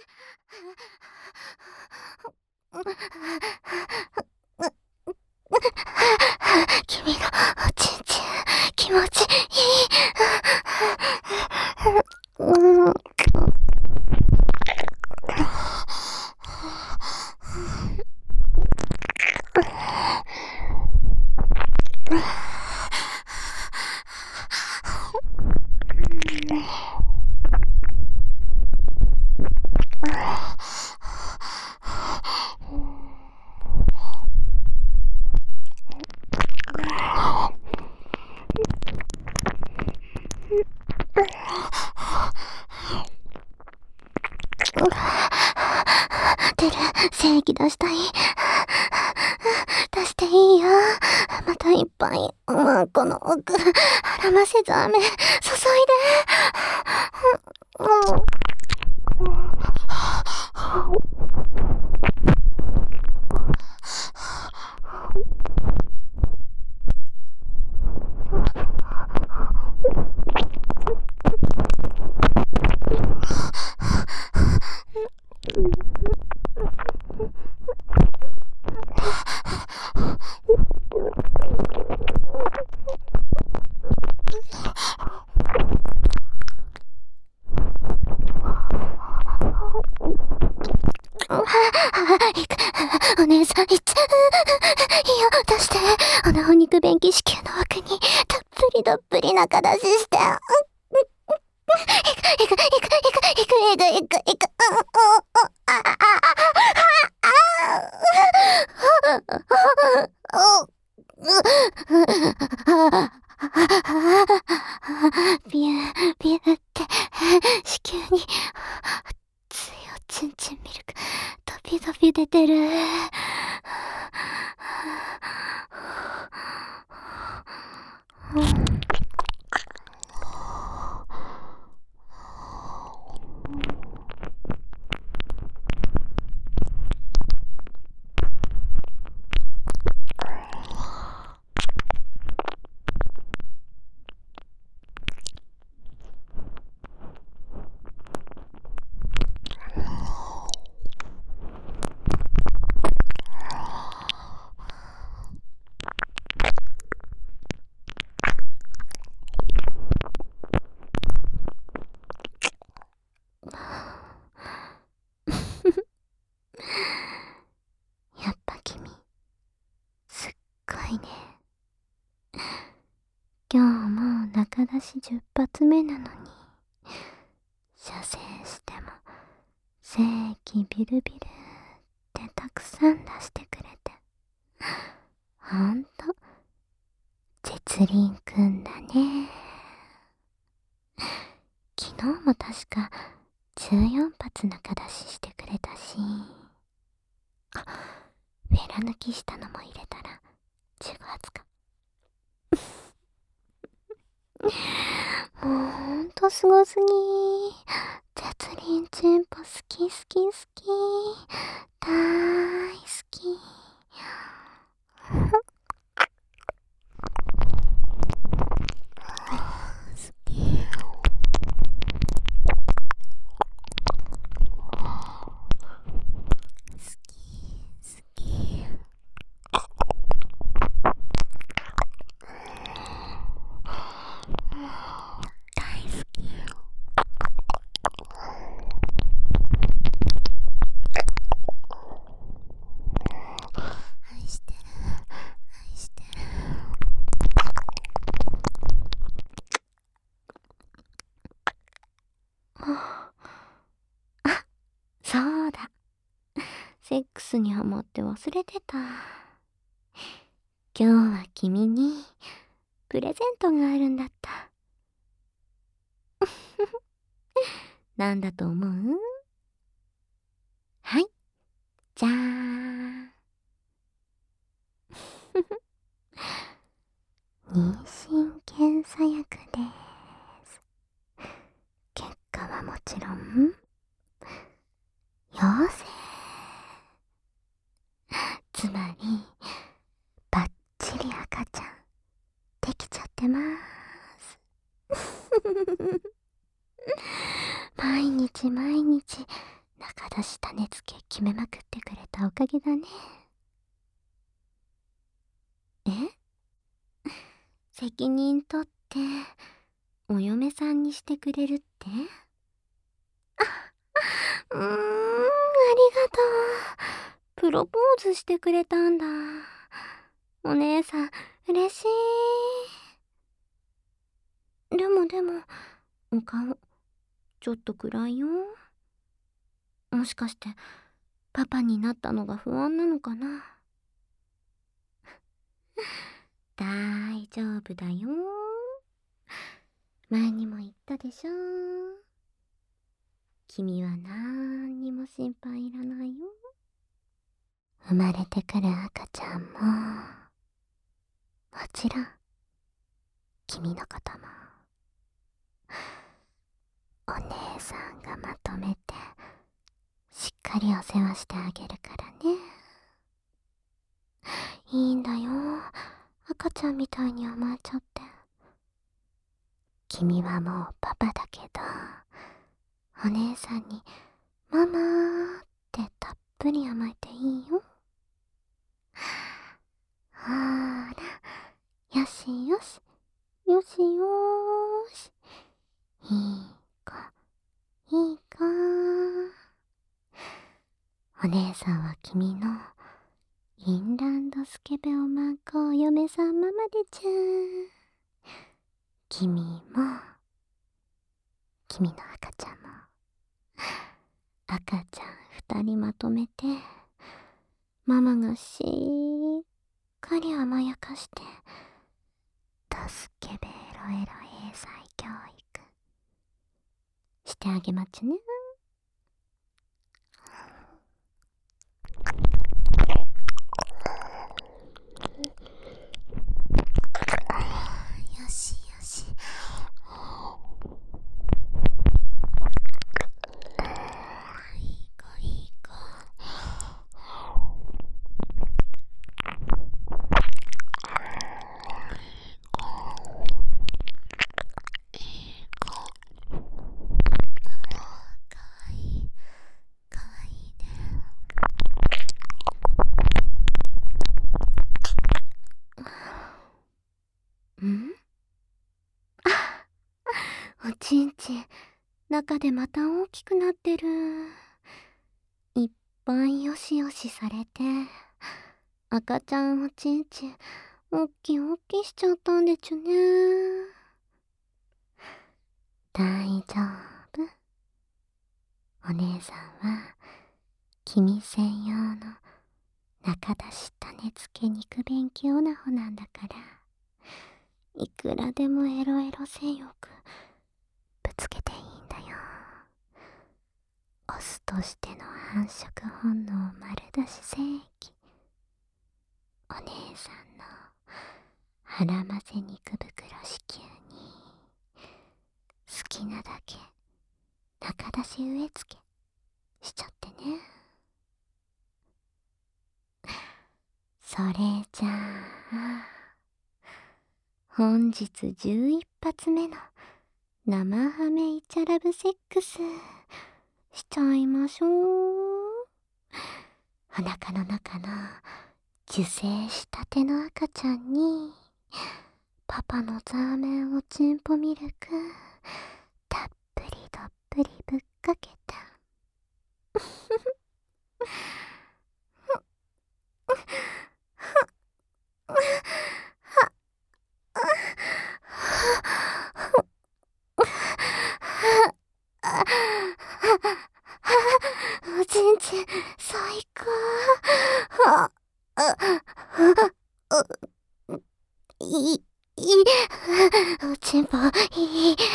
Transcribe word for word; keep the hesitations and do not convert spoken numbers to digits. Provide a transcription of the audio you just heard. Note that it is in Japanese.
君のおちんちん気持ちいい。うん。出る、精液出したい。出していいよ。またいっぱい、うん、この奥、腹ませず飴、注いで。うん。お姉さん、いっつ、いいよ、出して。あのお肉便器子宮の奥に、たっぷりどっぷり中出しして。いく、いく、いく、いく、いく、いく、いく、いく、いく、うん、うん、うん、あ、あ、あ、ビュー、ビューって、子宮に、熱いおちんちんミルク、ドビドビ出てる。やっぱ君、すっごいね。今日も中出しじゅっ発目なのに、射精しても精液ビルビルってたくさん出してくれて、ほんと実輪くんだね。昨日も確かじゅうよん発中出ししてくれたし、あ、フェラ抜きしたのも入れたらじゅうご発か。もうほんとすごすぎ。絶輪チンポ好き好き好き。大好き。あ、そうだ。セックスにハマって忘れてた。今日は君にプレゼントがあるんだった。なんだと思う？はい、じゃーん。妊娠検査薬です。結果はもちろん陽性。つまりバッチリ赤ちゃんできちゃってまーす。毎日毎日中出し種付け決めまくってくれたおかげだね。え？責任取ってお嫁さんにしてくれるって？うーん、ありがとう。プロポーズしてくれたんだ。お姉さん、嬉しい。でもでも、お顔、ちょっと暗いよ。もしかして、パパになったのが不安なのかな。大丈夫だよ。前にも言ったでしょ。君はなんにも心配いらないよ。生まれてくる赤ちゃんも、もちろん、君のことも、お姉さんがまとめて、しっかりお世話してあげるからね。いいんだよ。赤ちゃんみたいに甘えちゃって。君はもうパパだけど、お姉さんにママーってたっぷり甘えていいよ。ほーら、よしよし、よしよーし。いい子、いい子。お姉さんは君のインランドスケベおまんこお嫁さんママでちゃー。君も、君の赤ちゃんも、赤ちゃん二人まとめて、ママがしっかり甘やかして、ドスケベエロエロ英才教育してあげまちね。よしよし。いい子いい子。かわいいかわいいね。ん？あ、おちんちん、中でまた大きくなってる。いっぱいよしよしされて、赤ちゃんおちんちん、おっきいおっきいしちゃったんでちゅね。大丈夫。お姉さんは、君専用の中出し種付け肉便器オナホなんだから、いくらでもエロエロ性欲ぶつけていいんだよ。オスとしての繁殖本能丸出し正義。お姉さんの腹混ぜ肉袋子宮に好きなだけ中出し植え付けしちゃってね。それじゃあ本日じゅういっ発目の生ハメイチャラブセックスしちゃいましょう。お腹の中の受精したての赤ちゃんにパパのザーメンおちんぽミルクたっぷりたっぷりぶっかけた。おちんちん最高。いい、いい、おちんぽいい。